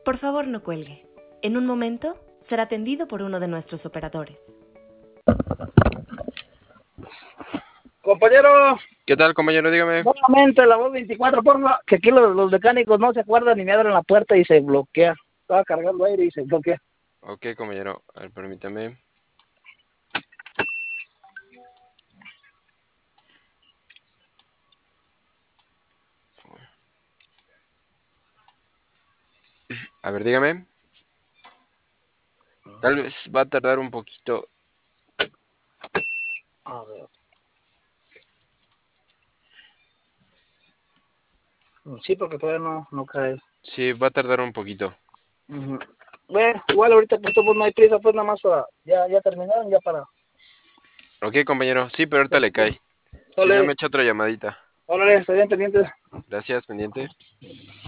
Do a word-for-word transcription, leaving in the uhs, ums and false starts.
Por favor, no cuelgue. En un momento será atendido por uno de nuestros operadores. Compañero, ¿Qué tal, compañero? Dígame. nuevamente la voz veinticuatro, porfa, que aquí los, los mecánicos no se acuerdan y me abren la puerta y se bloquea. Estaba cargando aire y se bloquea. Ok, compañero. A ver, permítame. A ver, dígame. Tal vez va a tardar un poquito. A ver. Sí, porque todavía no, no cae. Sí, va a tardar un poquito. Uh-huh. Bueno, igual ahorita pues todo no hay prisa, pues nada más para, ya, ya terminaron, ya para. Ok, compañero. Sí, pero ahorita le cae. Si no, me Órale, echa otra llamadita. órale, está bien pendiente. Gracias, pendiente.